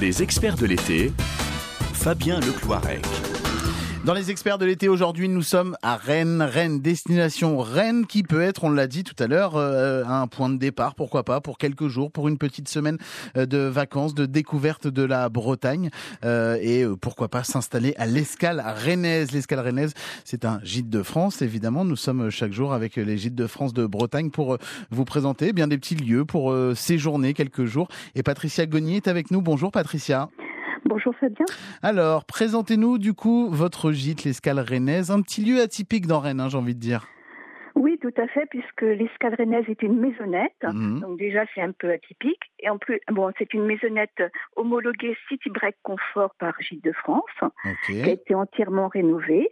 Les experts de l'été, Fabien Lecloirec. Dans les experts de l'été aujourd'hui, nous sommes à Rennes. Rennes, destination Rennes qui peut être, on l'a dit tout à l'heure, un point de départ, pourquoi pas, pour quelques jours, pour une petite semaine de vacances, de découverte de la Bretagne et pourquoi pas s'installer à l'Escale rennaise. L'Escale rennaise, c'est un gîte de France, évidemment. Nous sommes chaque jour avec les gîtes de France de Bretagne pour vous présenter bien des petits lieux pour séjourner quelques jours. Et Patricia Gognier est avec nous. Bonjour Patricia. Bonjour Fabien. Alors, présentez-nous du coup votre gîte, l'Escale rennaise, un petit lieu atypique dans Rennes, j'ai envie de dire. Oui, tout à fait, puisque l'Escale rennaise est une maisonnette, donc déjà c'est un peu atypique. Et en plus, c'est une maisonnette homologuée City Break Confort par Gîtes de France, qui a été entièrement rénovée,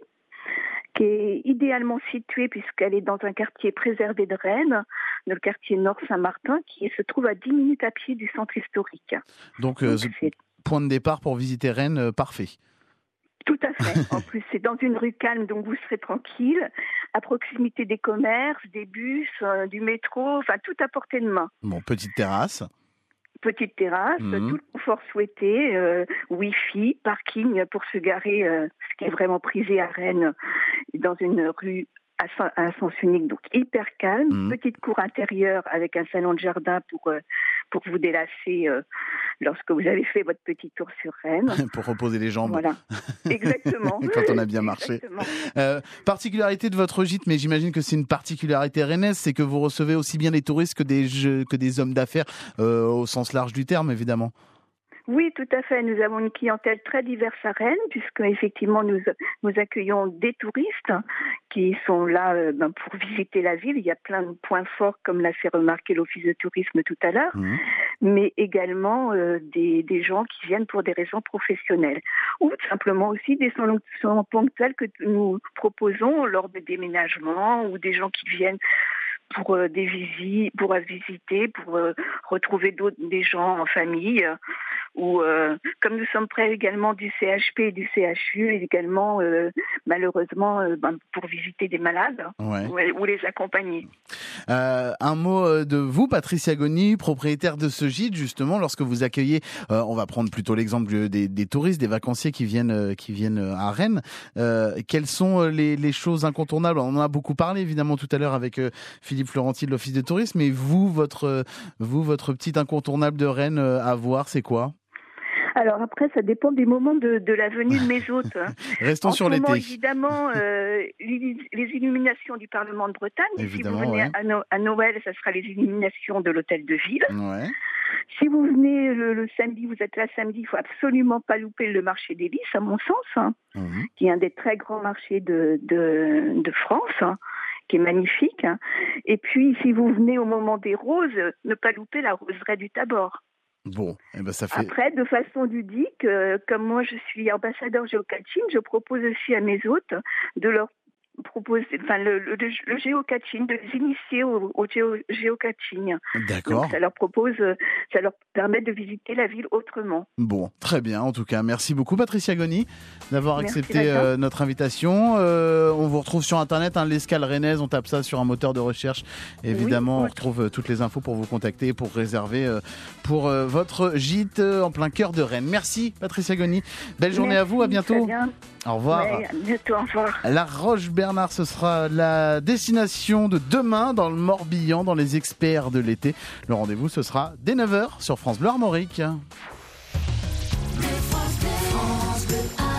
qui est idéalement située puisqu'elle est dans un quartier préservé de Rennes, le quartier Nord Saint-Martin, qui se trouve à 10 minutes à pied du centre historique. Donc c'est point de départ pour visiter Rennes, parfait. Tout à fait. En plus, c'est dans une rue calme, donc vous serez tranquille, à proximité des commerces, des bus, du métro, enfin tout à portée de main. Bon, petite terrasse. Petite terrasse, tout le confort souhaité, Wi-Fi, parking pour se garer, ce qui est vraiment prisé à Rennes, dans une rue à sens unique, donc hyper calme. Petite cour intérieure avec un salon de jardin pour vous délasser lorsque vous avez fait votre petit tour sur Rennes. Pour reposer les jambes. Voilà, exactement. Quand on a bien marché. Particularité de votre gîte, mais j'imagine que c'est une particularité rennaise, c'est que vous recevez aussi bien des touristes que des hommes d'affaires, au sens large du terme, évidemment. Oui, tout à fait. Nous avons une clientèle très diverse à Rennes, puisque effectivement nous accueillons des touristes qui sont là pour visiter la ville. Il y a plein de points forts, comme l'a fait remarquer l'Office de tourisme tout à l'heure, mais également des gens qui viennent pour des raisons professionnelles, ou simplement aussi des salons ponctuels que nous proposons lors de déménagements, ou des gens qui viennent pour des visites, pour visiter, pour retrouver des gens en famille, ou comme nous sommes près également du CHP et du CHU, et également malheureusement pour visiter des malades ou les accompagner. Un mot de vous, Patricia Gognier, propriétaire de ce gîte, justement, lorsque vous accueillez, on va prendre plutôt l'exemple des touristes, des vacanciers qui viennent à Rennes. Quelles sont les choses incontournables? On en a beaucoup parlé évidemment tout à l'heure avec Philippe Florenti de l'Office de tourisme, mais vous, votre petit incontournable de Rennes à voir, c'est quoi? Alors après, ça dépend des moments de la venue de mes hôtes. Restons sur l'été. Évidemment, les illuminations du Parlement de Bretagne. Évidemment, si vous venez à Noël, ça sera les illuminations de l'hôtel de ville. Ouais. Si vous venez le samedi, vous êtes là samedi, il faut absolument pas louper le marché des Lys, à mon sens, qui est un des très grands marchés de France, qui est magnifique. Et puis, si vous venez au moment des roses, ne pas louper la roseraie du Tabor. Bon, ça fait... Après, de façon ludique, comme moi je suis ambassadeur géocaching, je propose aussi à mes hôtes de leur proposer, le géocaching, de les initier au géocaching. D'accord. Donc, ça leur permet de visiter la ville autrement. Bon, très bien. En tout cas, merci beaucoup Patricia Gognier d'avoir accepté notre invitation. On vous retrouve sur Internet, l'Escale rennaise. On tape ça sur un moteur de recherche. Évidemment, on retrouve toutes les infos pour vous contacter, pour réserver pour votre gîte en plein cœur de Rennes. Merci Patricia Gognier. Belle journée à vous. À bientôt. Au revoir. Ouais, à bientôt. Au revoir. La Roche-Bernard, ce sera la destination de demain dans le Morbihan, dans les experts de l'été. Le rendez-vous, ce sera dès 9h sur France Bleu Armorique. France Bleu.